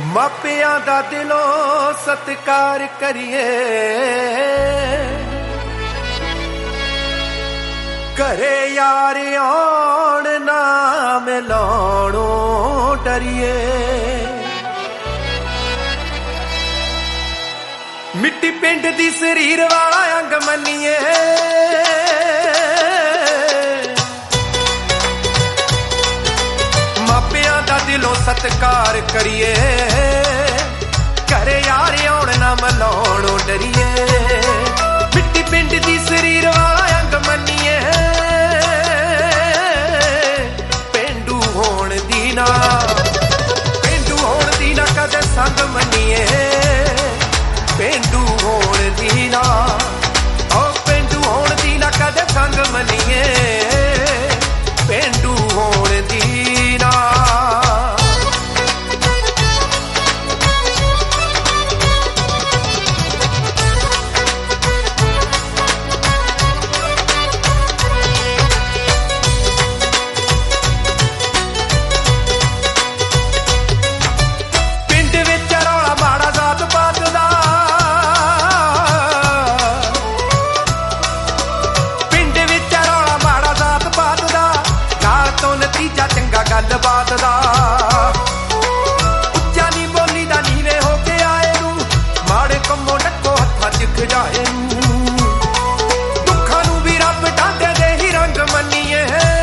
ਮਾਪਿਆਂ ਦਾ ਦਿਲੋਂ ਸਤਿਕਾਰ ਕਰੀਏ, ਘਰੇ ਯਾਰ ਆਉਣ ਨਾ ਮਿਲਾਉਣੋਂ ਡਰੀਏ। ਮਿੱਟੀ ਪਿੰਡ ਦੀ ਸਰੀਰ ਵਾਲਾ ਅੰਗ ਮੰਨੀਏ, ਮਾਪਿਆਂ ਦਾ ਦਿਲੋਂ ਸਤਿਕਾਰ ਕਰੀਏ, ਘਰੇ ਯਾਰ ਆਉਣ ਨਾ ਮਿਲਾਉਣੋਂ ਡਰੀਏ। ਮਿੱਟੀ ਪਿੰਡ ਦੀ ਸਰੀਰ ਵਾਲਾ ਅੰਗ ਮੰਨੀਏ, ਪੇਂਡੂ ਹੋਣ ਦੀ ਨਾ ਕਦੇ ਸੰਗ ਮੰਨੀਏ। ਪੇਂਡੂ ਹੋਣ ਦੀ ਨਾ, ਓ ਪੇਂਡੂ ਹੋਣ ਦੀ ਨਾ ਕਦੇ ਸੰਗ ਮੰਨੀਏ। ਪੇਂਡੂ ਹੋਣ ਦੀ ਨਾ। ਗੱਲਬਾਤ ਦਾ ਉੱਚਾ ਨੀ ਬੋਲੀ ਦਾ ਨੀਵੇਂ ਹੋ ਕੇ ਆਏ ਨੂੰ, ਮਾੜੇ ਕੰਮੋਂ ਡੱਕੋ ਹੱਥਾਂ ਚ ਖਜਾਏ ਨੂੰ। ਦੁੱਖਾਂ ਨੂੰ ਵੀ ਰੱਬ ਡਾਂਡੇ ਦੇ ਹੀ ਰੰਗ ਮੰਨੀਏ।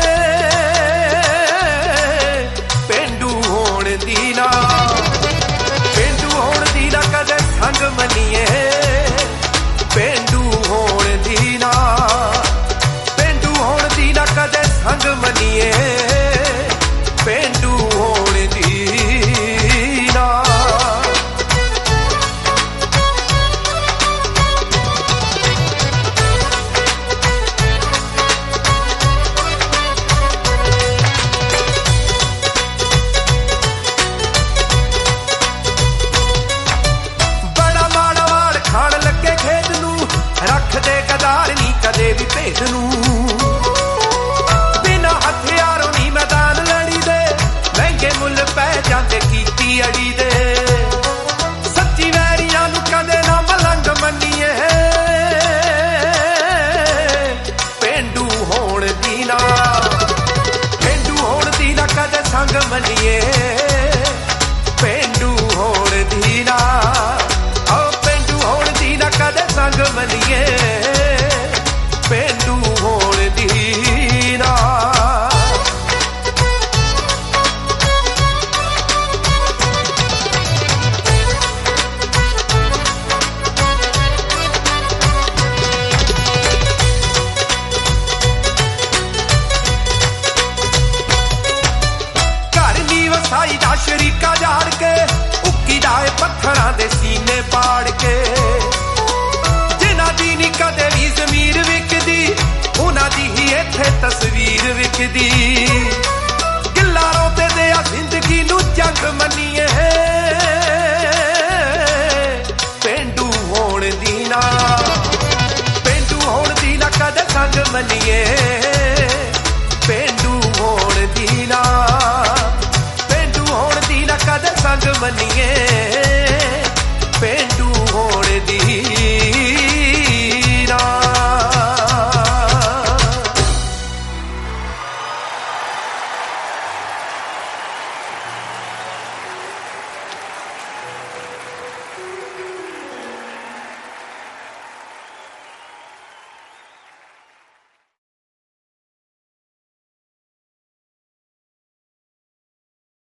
ਪੇਂਡੂ ਹੋਣ ਦੀ ਨਾ, ਪੇਂਡੂ ਹੋਣ ਦੀ ਨਾ ਕਦੇ ਸੰਗ ਮੰਨੀਏ। ਪੇਂਡੂ ਹੋਣ ਦੀ ਨਾ, ਪੇਂਡੂ ਹੋਣ ਦੀ ਨਾ ਕਦੇ ਸੰਗ ਮੰਨੀਏ। ਪੇਂਡੂ ਹੋਣ ਦੀ ਨਾ। ਬੜਾ ਮਾੜਾ ਵਾੜ ਖਾਣ ਲੱਗੇ ਖੇਤ ਨੂੰ, ਰੱਖਦੇ ਗਦਾਰ ਨੀ ਕਦੇ ਵੀ ਭੇਦ ਨੂੰ। ਬਿਨਾਂ ਹਥਿਆਰੋਂ ਨੀ ਮੈਦਾਨ ਲੜੀ ਦੇ, ਮਹਿੰਗੇ ਮੁੱਲ ਪੈ ਜਾਂਦੇ ਕੀਤੀ ਅੜੀ ਦੇ। ਸੱਚੀ ਵੈਰੀਆਂ ਨੂੰ ਕਦੇ ਨਾ ਮਲੰਗ ਮੰਨੀਏ। ਪੇਂਡੂ ਹੋਣ ਦੀ ਨਾ, ਪੇਂਡੂ ਹੋਣ ਦੀ ਨਾ ਕਦੇ ਸੰਗ ਮੰਨੀਏ। ਪੇਂਡੂ ਹੋਣ ਦੀ ਨਾ, ਓ ਪੇਂਡੂ ਹੋਣ ਦੀ ਨਾ ਕਦੇ ਸੰਗ ਮੰਨੀਏ। ਪੇਂਡੂ ਹੋਣ ਦੀ ਨਾ। ਸਾਈ ਦਾ ਸ਼ਰੀਕਾ ਜਾੜ ਕੇ, ਉੱਕੀ ਜਾਏ ਪੱਥਰਾਂ ਦੇ ਸੀਨੇ ਪਾੜ ਕੇ। ਜਿਨ੍ਹਾਂ ਦੀ ਨੀ ਕਦੇ ਵੀ ਜ਼ਮੀਰ ਵਿਕਦੀ, ਉਹਨਾਂ ਦੀ ਹੀ ਇੱਥੇ ਤਸਵੀਰ ਵਿਕਦੀ। ਗਿੱਲਾ ਰੋਤੇ ਦੇ ਆ ਜ਼ਿੰਦਗੀ ਨੂੰ ਜੰਗ ਮੰਨੀਏ। ਪੇਂਡੂ ਹੋਣ ਦੀ ਨਾ, ਪੇਂਡੂ ਹੋਣ ਦੀ ਨਾ ਕਦੇ ਸੰਗ ਮੰਨੀਏ। ਪੇਂਡੂ ਹੋਣ ਦੀ ਨਾ, ਕਦੇ ਸੰਗ ਮੰਨੀਏ।